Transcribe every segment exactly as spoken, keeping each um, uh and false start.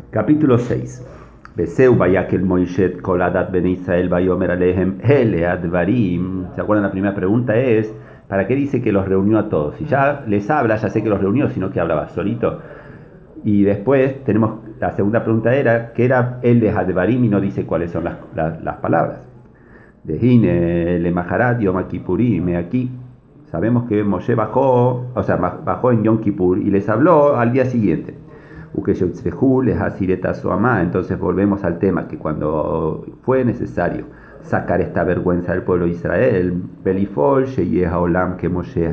Capítulo seis. Beseu vayakel Moishet koladat ben Israel vayomer alehem hele advarim. ¿Se acuerdan? La primera pregunta es, ¿para qué dice que los reunió a todos? Si ya les habla, ya sé que los reunió, sino que hablaba solito. Y después tenemos, la segunda pregunta era, ¿qué era el de advarim? Y no dice cuáles son las, las, las palabras. De Hine, le Maharat, Yom Kippurim, aquí. Sabemos que Moshe bajó, o sea, bajó en Yom Kippur y les habló al día siguiente. Entonces volvemos al tema que cuando fue necesario sacar esta vergüenza del pueblo de Israel, Belifol, Olam, que Moshe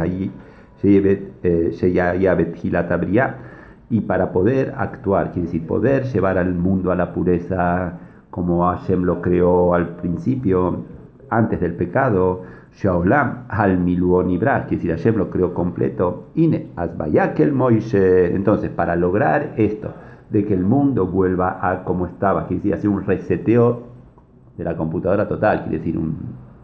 y para poder actuar, quiere decir, poder llevar al mundo a la pureza como Hashem lo creó al principio, antes del pecado, Shaolam al Miluon Ibra, quiere decir, Hashem lo creó completo. Ine, Asbayakel Moishe. Entonces, para lograr esto, de que el mundo vuelva a como estaba, quiere decir, hacer un reseteo de la computadora total, quiere decir, un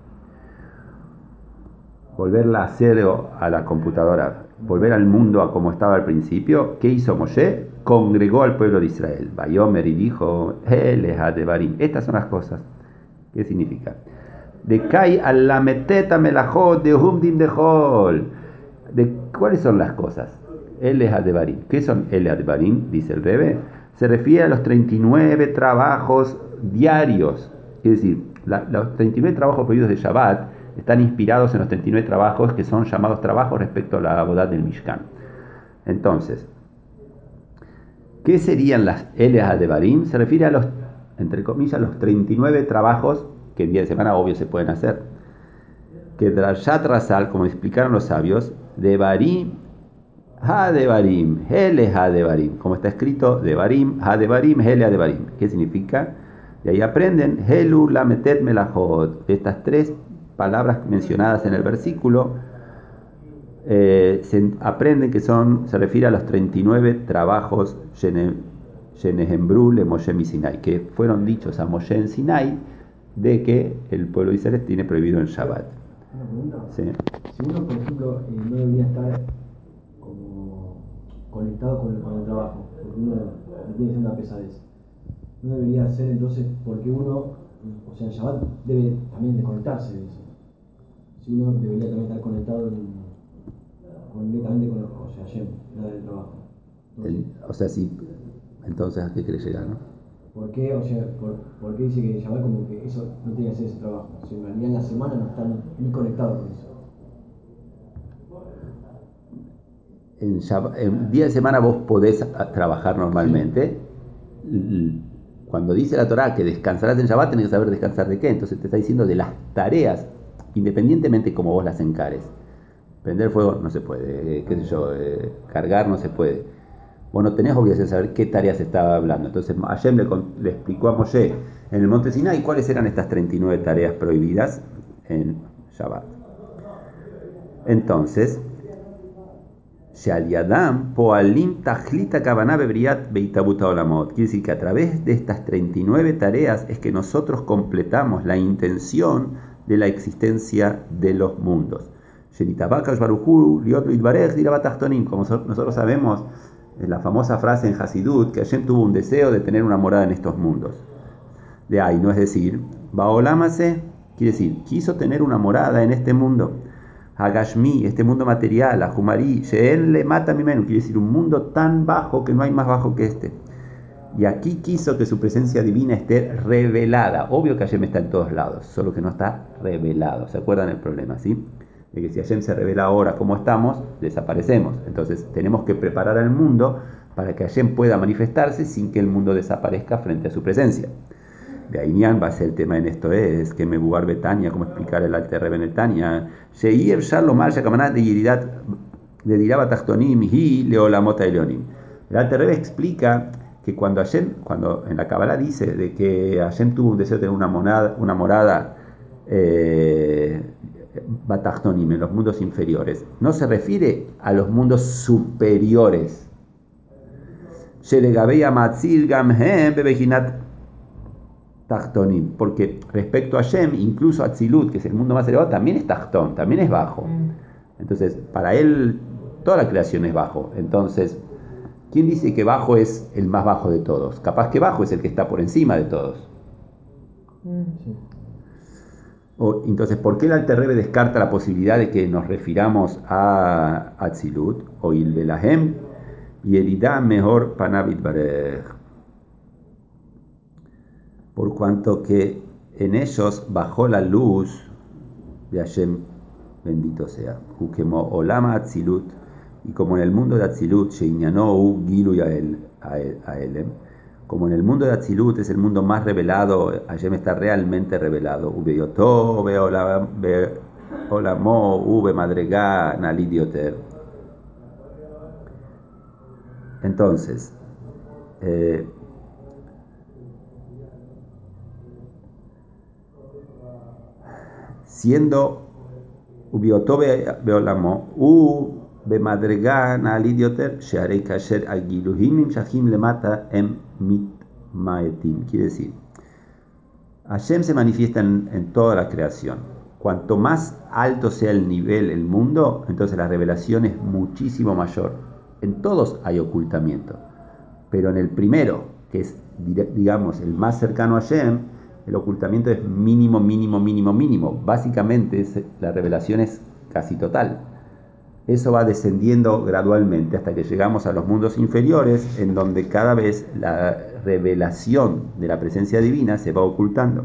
volverla a cero a la computadora, volver al mundo a como estaba al principio. ¿Qué hizo Moshe? Congregó al pueblo de Israel. Bayomer y dijo, Elehadevarim. Estas son las cosas. ¿Qué significa? De Kai al lameteta melajot de humdim de hol. ¿De cuáles son las cosas? Elehadevarim. ¿Qué son Elehadevarim? Dice el Rebe. Se refiere a los treinta y nueve trabajos diarios. Es decir, la, los treinta y nueve trabajos prohibidos de Shabbat están inspirados en los treinta y nueve trabajos que son llamados trabajos respecto a la boda del Mishkan. Entonces, ¿qué serían las Eleas de Barim? Se refiere a los, entre comillas, los treinta y nueve trabajos que en día de semana obvio se pueden hacer. Que Drashat Rasal, como explicaron los sabios, de Barim, Ha de Barim, Hele Ha de Barim, como está escrito, de Barim, Ha de Barim, Hele Ha de Barim. ¿Qué significa? De ahí aprenden, Helu Lametet Melahot, de estas tres palabras mencionadas en el versículo, eh, se aprenden que son, se refiere a los treinta y nueve trabajos Shenehembru le Moshe mi Sinai, que fueron dichos a Moshe en Sinai, de que el pueblo de Israel tiene prohibido en Shabbat. Una pregunta. Sí. Si uno, por ejemplo, eh, no debería estar como conectado con el, con el trabajo, porque uno le tiene que ser una pesadez, no debería ser entonces, porque uno, o sea, en Shabbat debe también desconectarse de eso. Si uno debería también estar conectado en, con, directamente con, o sea, Hashem, nada del trabajo. Entonces, El, o sea, sí, entonces ¿a qué quiere llegar, no? ¿por qué, o sea, por, por qué dice que en Shabbat como que eso no tiene que hacer ese trabajo? O sea, en realidad en la semana no está ni, ni conectado con eso. En, Shabbat, en día de semana vos podés trabajar normalmente. Sí. Cuando dice la Torá que descansarás en Shabbat, tenés que saber descansar de qué. Entonces te está diciendo de las tareas, independientemente como vos las encares. Prender fuego no se puede, eh, qué sé yo, eh, cargar no se puede. Vos no tenés obligación de saber qué tareas estaba hablando. Entonces Hashem le, le explicó a Moshe en el monte Sinai cuáles eran estas treinta y nueve tareas prohibidas en Shabbat. Entonces, Shaliadam Poalim Tajlita Kabaná Bebriat Beitabuta Olamot. Quiere decir que a través de estas treinta y nueve tareas es que nosotros completamos la intención de la existencia de los mundos. Como nosotros sabemos, la famosa frase en Hasidut, que Hashem tuvo un deseo de tener una morada en estos mundos. De ahí, no es decir, Baolamase, quiere decir, quiso tener una morada en este mundo. Hagashmi, este mundo material, Ajumari, Sheen le mata mi menú, quiere decir un mundo tan bajo que no hay más bajo que este. Y aquí quiso que su presencia divina esté revelada. Obvio que Hashem está en todos lados, solo que no está revelado. ¿Se acuerdan el problema, sí? De que si Hashem se revela ahora como estamos, desaparecemos. Entonces tenemos que preparar al mundo para que Hashem pueda manifestarse sin que el mundo desaparezca frente a su presencia. De Ainian va a ser el tema en esto es que me bugar Betania, como explicar el Alter Rebbe en el Tania, Sheir Shalomar Shakamanat de Yiridat de Diraba Tachtonim y Leolamota Elionim. El Alter Rebbe explica que cuando Hashem, cuando en la Kabbalah dice de que Hashem tuvo un deseo de tener una morada, una morada eh, Batachtonim, en los mundos inferiores, no se refiere a los mundos superiores. Sheregabeya Matzil Gamhem Bebejinat Tachtonim, porque respecto a Shem, incluso Atzilut, que es el mundo más elevado, también es Tachtón, también es bajo. Entonces, para él, toda la creación es bajo. Entonces, ¿Quién dice que bajo es el más bajo de todos? Capaz que bajo es el que está por encima de todos. Sí. O, entonces, ¿por qué el Alter Rebbe descarta la posibilidad de que nos refiramos a Atzilut o Il Belahem y Eridá mejor Panavit Barej? Por cuanto que en ellos bajó la luz de Hashem, bendito sea. Ukemo Olama Atzilut, y como en el mundo de Atzilut, Sheinyanó U Gilu y Aelem, como en el mundo de Atzilut es el mundo más revelado, Hashem está realmente revelado. Ubeyotó, Olamo, Ube Madregá, Nalidioter. Entonces, eh, siendo Ubiotó Beolamo, U Bemadregan al idioter, Shearei Kasher Agiluhim Shahim Lemata Em Mit Maetim. Quiere decir, Hashem se manifiesta en, en toda la creación. Cuanto más alto sea el nivel, el mundo, entonces la revelación es muchísimo mayor. En todos hay ocultamiento. Pero en el primero, que es, digamos, el más cercano a Hashem, el ocultamiento es mínimo, mínimo, mínimo, mínimo. Básicamente es, la revelación es casi total. Eso va descendiendo gradualmente hasta que llegamos a los mundos inferiores, en donde cada vez la revelación de la presencia divina se va ocultando.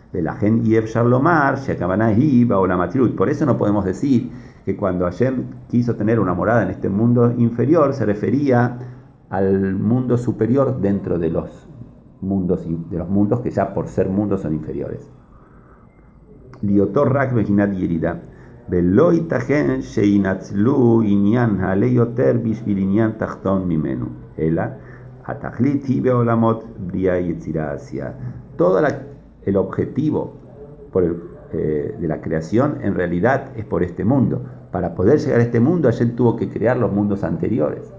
Por eso no podemos decir que cuando Hashem quiso tener una morada en este mundo inferior, se refería al mundo superior dentro de los mundos, de los mundos que ya por ser mundos son inferiores. Liotor rak behinat yerida. ולא ייתכן שינצלו עניין העלי יותר בשביל עניין תחתון ממנו, אלא התכלית היא בעולמות בריאה יצירה עשייה. Todo la, el objetivo por el, eh, de la creación en realidad es por este mundo. Para poder llegar a este mundo, Hashem tuvo que crear los mundos anteriores.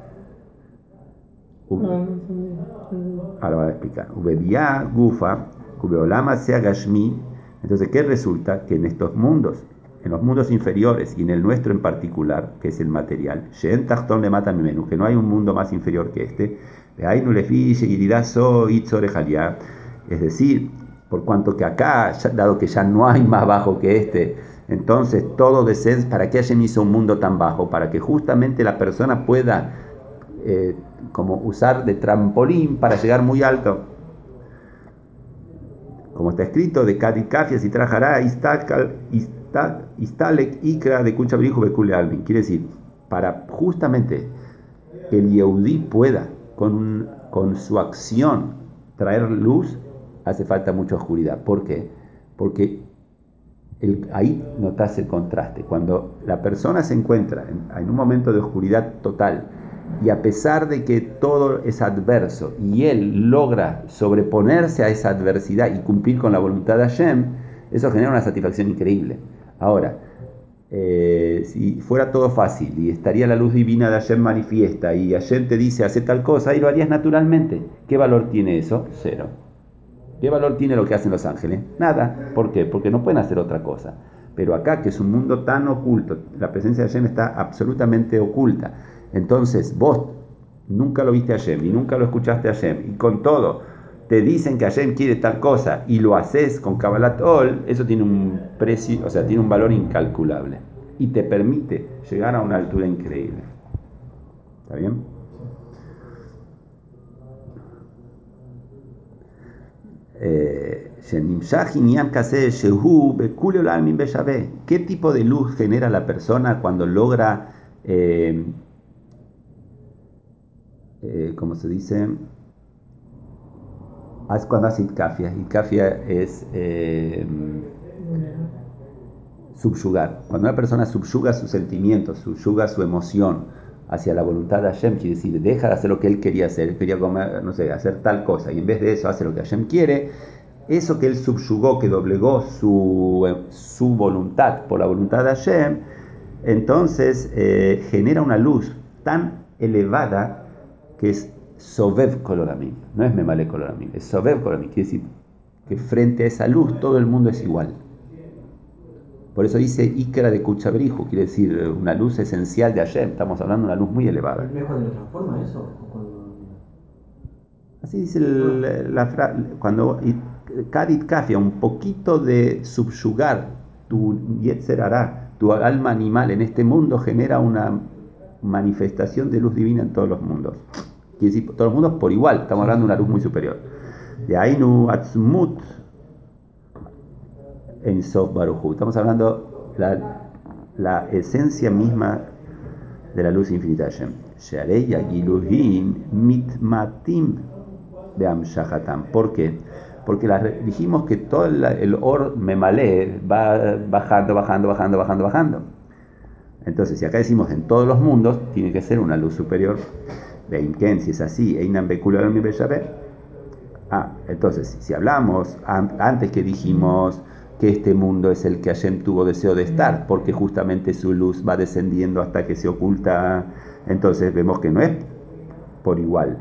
Ahora voy a explicar. Ubebiá, Gufa, Ubeolama sea Gashmi. Entonces, ¿qué resulta? Que en estos mundos, en los mundos inferiores y en el nuestro en particular, que es el material, Shen Tachton le mata mi menú, que no hay un mundo más inferior que este, es decir, por cuanto que acá, dado que ya no hay más bajo que este, entonces todo descenso, ¿para qué Hashem hizo un mundo tan bajo? Para que justamente la persona pueda eh, como usar de trampolín para llegar muy alto. Como está escrito, de Kadikafias y Trajará, Istalek, Ikra, de Kuchabrijo, Bekule Almin. Quiere decir, para justamente que el Yehudí pueda, con, con su acción, traer luz, hace falta mucha oscuridad. ¿Por qué? Porque el, ahí notas el contraste. Cuando la persona se encuentra en, en un momento de oscuridad total, y a pesar de que todo es adverso y él logra sobreponerse a esa adversidad y cumplir con la voluntad de Hashem, eso genera una satisfacción increíble. Ahora, eh, si fuera todo fácil y estaría la luz divina de Hashem manifiesta y Hashem te dice hace tal cosa, y lo harías naturalmente, ¿qué valor tiene eso? Cero. ¿Qué valor tiene lo que hacen los ángeles? Nada. ¿Por qué? Porque no pueden hacer otra cosa. Pero acá, que es un mundo tan oculto, la presencia de Hashem está absolutamente oculta. Entonces, vos nunca lo viste a Hashem y nunca lo escuchaste a Hashem, y con todo te dicen que Hashem quiere tal cosa y lo haces con Kabbalat Ol, eso tiene un precio, o sea, tiene un valor incalculable y te permite llegar a una altura increíble. ¿Está bien? ¿Qué tipo de luz genera la persona cuando logra, eh, eh, ¿cómo se dice? Cuando hace itkafia. Itkafia es eh, subyugar. Cuando una persona subyuga sus sentimientos, subyuga su emoción hacia la voluntad de Hashem, quiere decir, deja de hacer lo que él quería hacer, él quería comer, no sé, hacer tal cosa, y en vez de eso hace lo que Hashem quiere. Eso que él subyugó, que doblegó su, su voluntad por la voluntad de Hashem, entonces eh, genera una luz tan elevada que es Sobev Koloramim. No es Memale Koloramim, es Sobev Koloramim. Quiere decir que frente a esa luz todo el mundo es igual. Por eso dice Ikra de Kuchabriju, quiere decir una luz esencial de Hashem. Estamos hablando de una luz muy elevada. ¿Pero no es cuando lo transforma eso? ¿O cuando... Así dice el, la frase, cuando Kadit Kafia, un poquito de subyugar tu Yetzer Hará, tu alma animal en este mundo, genera una manifestación de luz divina en todos los mundos. Quiere decir, todos los mundos por igual, estamos hablando de una luz muy superior. De Ainu Atzmut en Sof Baruchu. Estamos hablando de la, la esencia misma de la luz infinita de Hashem. Sharei Yagiluhin Mitmatim de Amshahatam. ¿Por qué? Porque la, dijimos que todo el, el Or Memalé va bajando, bajando, bajando, bajando, bajando. Entonces, si acá decimos en todos los mundos, tiene que ser una luz superior. Veimken, si es así, Einan Bekular Mi Beshabe. Ah, entonces, si hablamos antes que dijimos que este mundo es el que Hashem tuvo deseo de estar, porque justamente su luz va descendiendo hasta que se oculta, entonces vemos que no es por igual.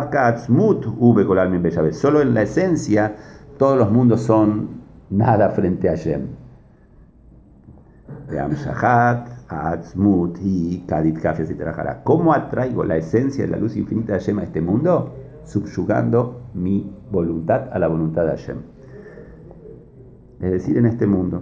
Solo en la esencia todos los mundos son nada frente a Hashem. ¿Cómo atraigo la esencia de la luz infinita de Hashem a este mundo? Subyugando mi voluntad a la voluntad de Hashem. Es decir, en este mundo.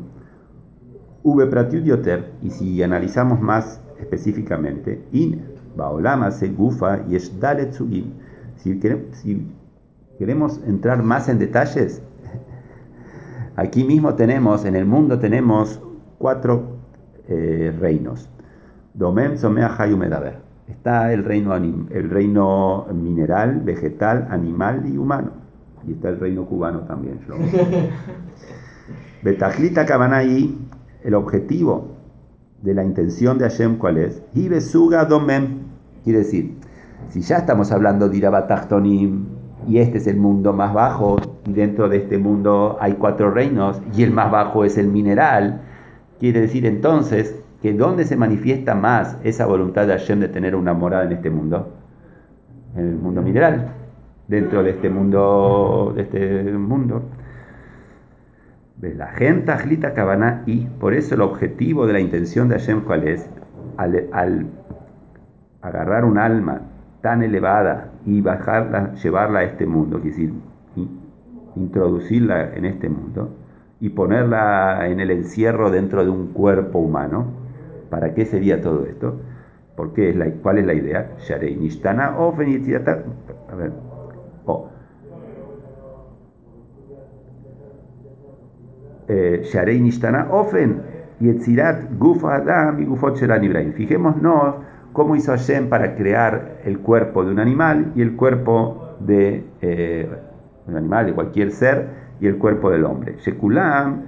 Y si analizamos más específicamente, in Baolama se gufa y es si queremos, si queremos entrar más en detalles, aquí mismo tenemos, en el mundo tenemos cuatro eh, reinos. Domem, Somea, Hayu, Medaber. Está el reino, el reino mineral, vegetal, animal y humano. Y está el reino cubano también. Betajlita Kabanai, el objetivo de la intención de Hashem, ¿cuál es? Hibesuga Domem. Quiere decir, si ya estamos hablando de Irabatachtonim, y este es el mundo más bajo, y dentro de este mundo hay cuatro reinos, y el más bajo es el mineral, quiere decir entonces que ¿dónde se manifiesta más esa voluntad de Hashem de tener una morada en este mundo? En el mundo mineral, dentro de este mundo, de este mundo. La gente Tajlita Kabaná, y por eso el objetivo de la intención de Hashem, ¿cuál es? Al, al agarrar un alma tan elevada y bajarla, llevarla a este mundo, es decir, introducirla en este mundo y ponerla en el encierro dentro de un cuerpo humano. ¿Para qué sería todo esto? Porque es la, ¿cuál es la idea? Sharei Nishtana Ofen Yetzirata. A ver. Oh. Sharei Nishtana Ofen Yetzirat Guf Adam y Gufot Shelan Ibrahim. Fijémonos cómo hizo Hashem para crear el cuerpo de un animal y el cuerpo de eh, un animal, de cualquier ser, y el cuerpo del hombre. Shekulam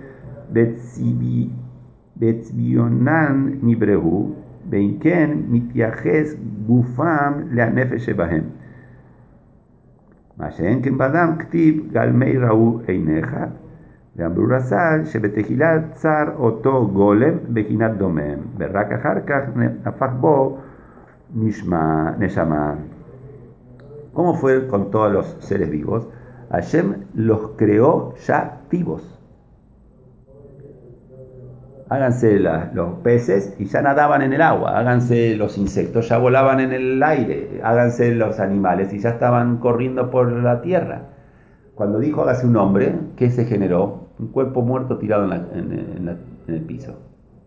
Betzbionan Nibrehu Beinken Mityaches Gufam Leanefesh Shebahem. Mashenken Badam Ktib Galmei Rau Eineja. ואמרו רס"ל שבתחילת צר אותו גולם בחינת דומם, ורק אחר כך נפח בו נשמה, נשמה. ¿Cómo fue con todos los seres vivos? Hashem los creó ya vivos. Háganse la, los peces y ya nadaban en el agua, háganse los insectos, ya volaban en el aire, háganse los animales y ya estaban corriendo por la tierra. Cuando dijo hágase un hombre, ¿qué se generó? Un cuerpo muerto tirado en, la, en, en, la, en el piso.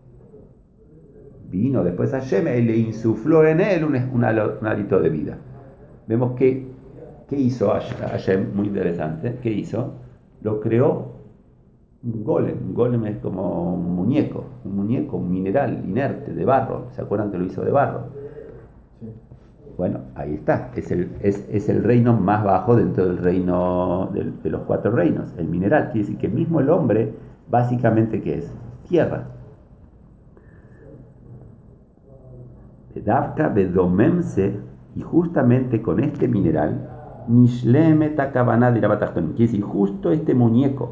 Vino después Hashem y le insufló en él un, un, un hálito de vida. Vemos que, ¿qué hizo Hashem? Muy interesante. ¿Qué hizo? Lo creó un golem. Un golem es como un muñeco, un muñeco, un mineral inerte, de barro. ¿Se acuerdan que lo hizo de barro? Bueno, ahí está, es el, es, es el reino más bajo dentro del reino de, de los cuatro reinos, el mineral. Quiere decir que mismo el hombre, básicamente, ¿qué es? Tierra. Bedavka bedomemse, y justamente con este mineral, Nishleme Takabana de Irabatachtonim, quiere decir, justo este muñeco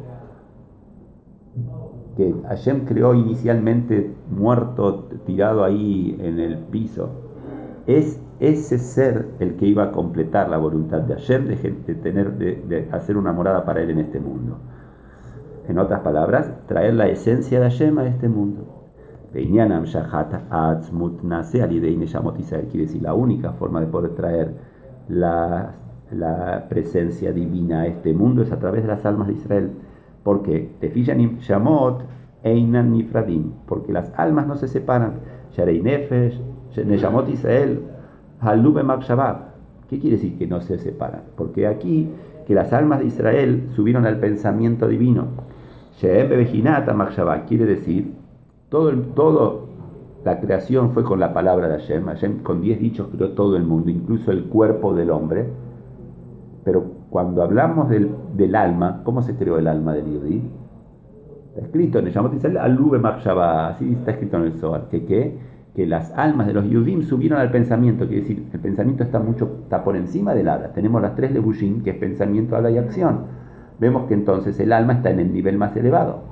que Hashem creó inicialmente muerto, tirado ahí en el piso, es ese ser el que iba a completar la voluntad de Hashem de, de, tener, de, de hacer una morada para él en este mundo. En otras palabras, traer la esencia de Hashem a este mundo. Veinianam shahat atzmut nase alidei neshamot Israel. Quiere decir, la única forma de poder traer la, la presencia divina a este mundo es a través de las almas de Israel. Porque Tefishanim shamot einan nifradim. Porque las almas no se separan. Sharei nefesh, neshamot Israel, halube makshabab. ¿Qué quiere decir que no se separan? Porque aquí, que las almas de Israel subieron al pensamiento divino. Sheem bebejinata makshabab. Quiere decir, todo, el, todo la creación fue con la palabra de Hashem. Hashem con diez dichos creó todo el mundo, incluso el cuerpo del hombre. Pero cuando hablamos del, del alma, ¿cómo se creó el alma del Yehudí? Está escrito en el Yamot Israel, Alube Makshavah, así está escrito en el Zohar, que, que, que las almas de los Yehudim subieron al pensamiento, quiere decir, el pensamiento está mucho, está por encima del habla. Tenemos las tres levushim, que es pensamiento, habla y acción. Vemos que entonces el alma está en el nivel más elevado.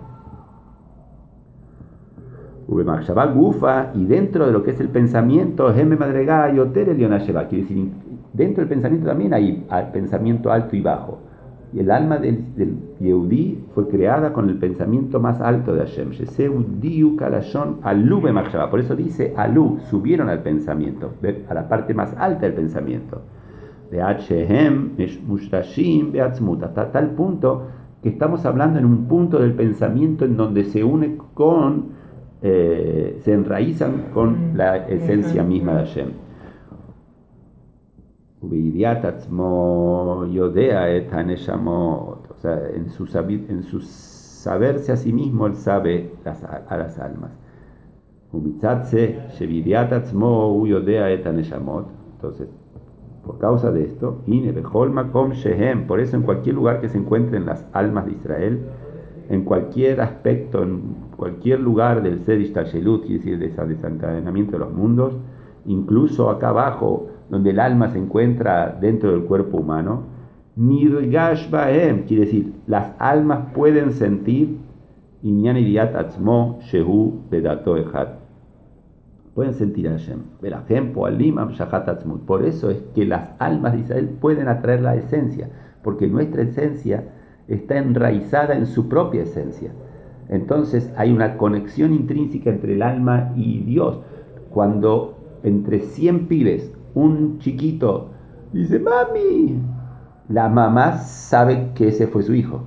Gufa, y dentro de lo que es el pensamiento, quiere decir, dentro del pensamiento también hay pensamiento alto y bajo. Y el alma del, del Yehudí fue creada con el pensamiento más alto de Hashem. Por eso dice Alu, subieron al pensamiento, a la parte más alta del pensamiento. Hasta tal punto que estamos hablando en un punto del pensamiento en donde se une con Eh, se enraizan con la esencia misma de Hashem. O sea, en su, en su saberse a sí mismo, él sabe las, a las almas. Entonces, por causa de esto, por eso en cualquier lugar que se encuentren las almas de Israel, en cualquier aspecto, en cualquier lugar del Ser Ishtashelut, quiere decir de ese desencadenamiento de los mundos, incluso acá abajo, donde el alma se encuentra dentro del cuerpo humano, Nirgash Bahem, quiere decir, las almas pueden sentir Inyan Idiat Atzmo Shehu Bedato Echad. Pueden sentir a Hashem. Por eso es que las almas de Israel pueden atraer la esencia, porque nuestra esencia está enraizada en su propia esencia. Entonces hay una conexión intrínseca entre el alma y Dios. Cuando entre cien pibes un chiquito dice mami, la mamá sabe que ese fue su hijo.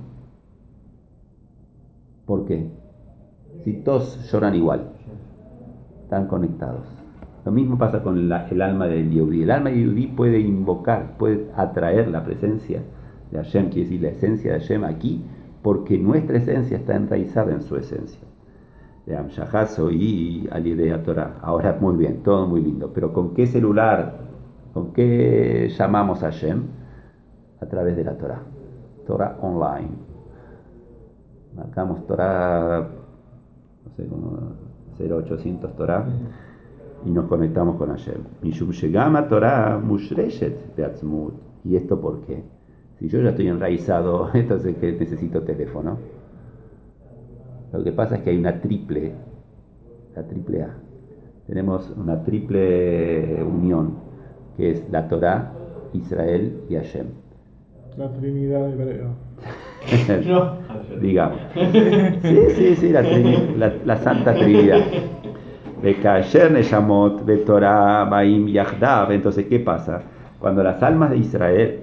¿Por qué? Si todos lloran igual, están conectados. Lo mismo pasa con la, el alma del Yehudí. El alma del Yehudí puede invocar, puede atraer la presencia de Hashem, quiere decir la esencia de Hashem aquí, porque nuestra esencia está enraizada en su esencia. De Amshahazo y Alidea Torah. Ahora, muy bien, todo muy lindo, pero ¿con qué celular, con qué llamamos a Hashem? A través de la Torah. Torah online. Marcamos Torah, no sé, como cero ochocientos Torah, y nos conectamos con Hashem. Mishum Shegama Torah Mushreshet Beatzmut. ¿Y esto por qué? Si yo ya estoy enraizado, entonces que necesito teléfono. Lo que pasa es que hay una triple, la triple A. Tenemos una triple unión, que es la Torah, Israel y Hashem. La Trinidad hebrea. No. Digamos. Sí, sí, sí, la, trini- la, la Santa Trinidad. Bekasher Neshamot, Betorah, Baim, Yahdav. Entonces, ¿qué pasa? Cuando las almas de Israel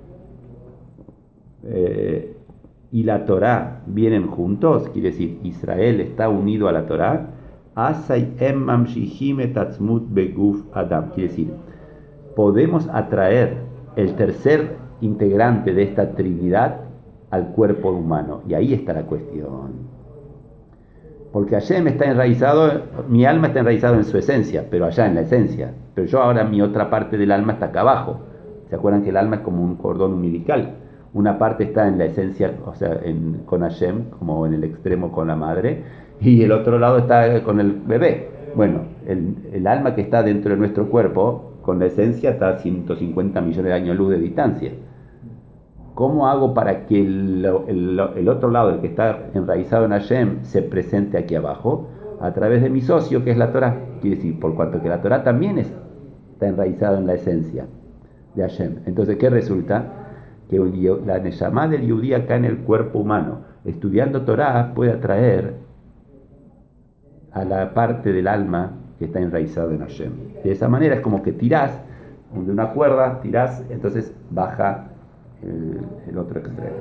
eh, y la Torá vienen juntos, quiere decir, Israel está unido a la Torá, Asay Emmam Shihim Tatzmut Beguf Adam, quiere decir, podemos atraer el tercer integrante de esta Trinidad al cuerpo humano, y ahí está la cuestión. Porque Hashem está enraizado, mi alma está enraizada en su esencia, pero allá en la esencia. Pero yo ahora mi otra parte del alma está acá abajo. ¿Se acuerdan que el alma es como un cordón umbilical? Una parte está en la esencia, o sea, en, con Hashem, como en el extremo con la madre, y el otro lado está con el bebé. Bueno, el, el alma que está dentro de nuestro cuerpo, con la esencia, está a ciento cincuenta millones de años luz de distancia. ¿Cómo hago para que el, el, el otro lado, el que está enraizado en Hashem, se presente aquí abajo? A través de mi socio, que es la Torah. Quiere decir, por cuanto que la Torah también es, está enraizada en la esencia de Hashem. Entonces, ¿qué resulta? que el- la Neshama del Yudí acá en el cuerpo humano, estudiando Torah, puede atraer a la parte del alma que está enraizada en Hashem. De esa manera es como que tirás de una cuerda, tirás, entonces baja el, el otro extremo.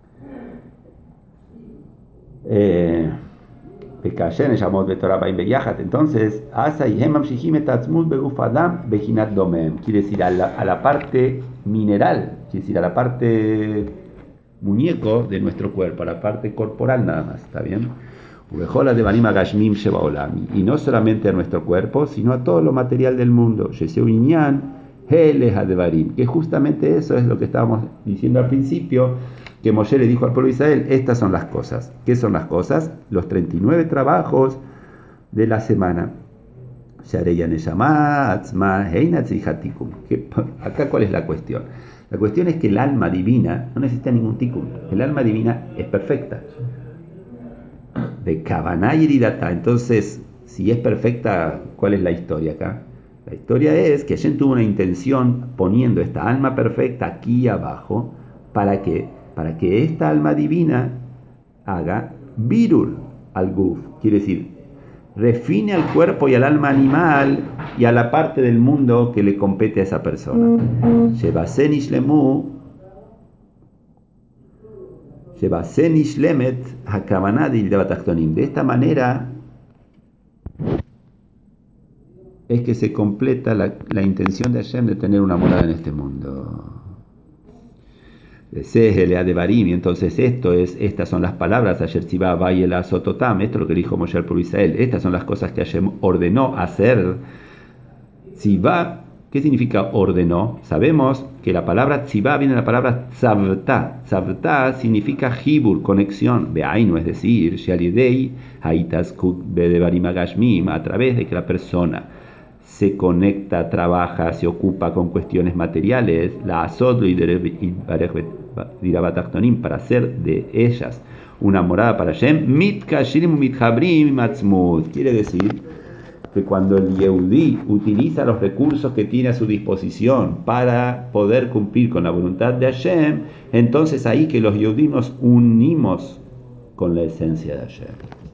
Eh, Pekayen llamó de Torah Baim Beyajat, entonces, Asa y Hemam Shihim et Atzmut Beguf Adam Bejinat Domem, quiere decir a la, a la parte mineral, quiere decir a la parte muñeco de nuestro cuerpo, a la parte corporal nada más, ¿está bien? Ubejola de Banim Agashmim Sheba Olam, y no solamente a nuestro cuerpo, sino a todo lo material del mundo, Yeseu Inyan, Heleh Advarim, que justamente eso es lo que estábamos diciendo al principio, que Moshe le dijo al pueblo de Israel, estas son las cosas. ¿Qué son las cosas? Los treinta y nueve trabajos de la semana. Acá, ¿cuál es la cuestión? La cuestión es que el alma divina no necesita ningún tikkun. El alma divina es perfecta. De Kavanah y Data. Entonces, si es perfecta, ¿cuál es la historia acá? La historia es que Hashem tuvo una intención poniendo esta alma perfecta aquí abajo. ¿Para qué? Para que esta alma divina haga birur al guf. Quiere decir, refine al cuerpo y al alma animal y a la parte del mundo que le compete a esa persona. Shebasen ishlemu Shebasen ishlemet hakavanah de De esta manera es que se completa la, la intención de Hashem de tener una morada en este mundo. Y entonces esto es, estas son las palabras, ayer Tzibá Vayela Sototam, esto es lo que dijo Moshe al pueblo de Israel, estas son las cosas que Hashem ordenó hacer. Tzibá, ¿qué significa ordenó? Sabemos que la palabra Tzibá viene de la palabra Tzavta. Tzavta significa Hibur, conexión, Beainu, es decir, Shalidei Haitaskut Bedevarim Agashmim, a través de que la persona se conecta, trabaja, se ocupa con cuestiones materiales, la azotlo y dirabatachtonim, para hacer de ellas una morada para Hashem, mitkashrim mithabrim matzmut, quiere decir que cuando el Yehudí utiliza los recursos que tiene a su disposición para poder cumplir con la voluntad de Hashem, entonces ahí que los Yehudí nos unimos con la esencia de Hashem.